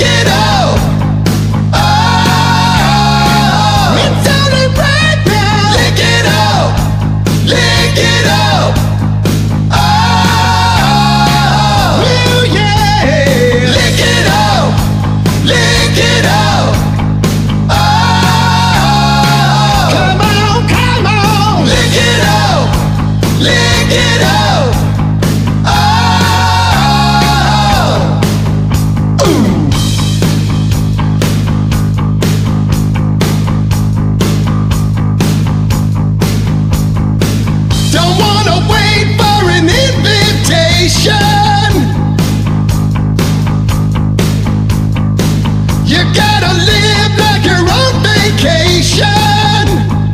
it up. Oh, it's only right now. Lick it up, lick it up. Oh, yeah. Lick it up, lick it up. Oh, come on, lick it up, lick it up. Don't wanna wait for an invitation. You gotta live like you're on vacation.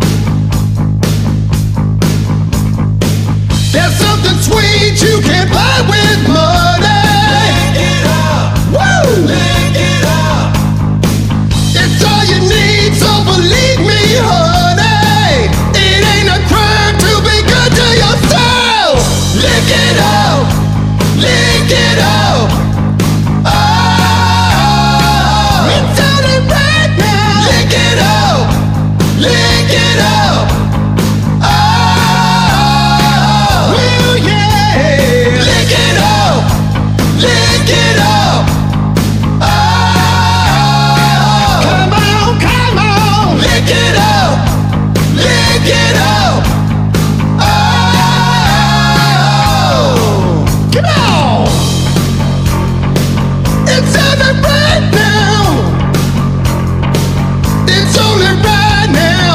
There's something sweet you can't buy with money. Lick it up, woo! Lick it up. It's all you need, so believe me, honey. It ain't a crime to be good to yourself. Lick it up, lick it up. Oh, it's only right now. Lick it up, lick it up. Oh, yeah. Lick it up, lick it up. Oh, come on, lick it up, lick it up. Oh, come on. It's only right now. It's only right now.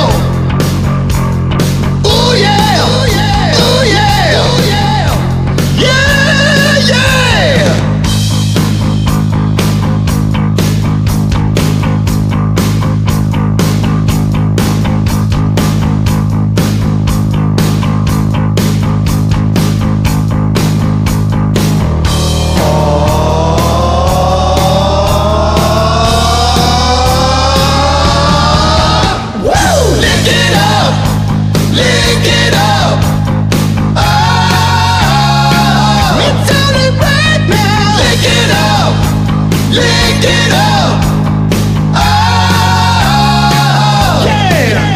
Ooh yeah, ooh yeah, ooh yeah, ooh yeah, yeah, yeah. Woo! Lick it up, lick it up. Oh, it's only right now. Lick it up, lick it up. Oh, yeah.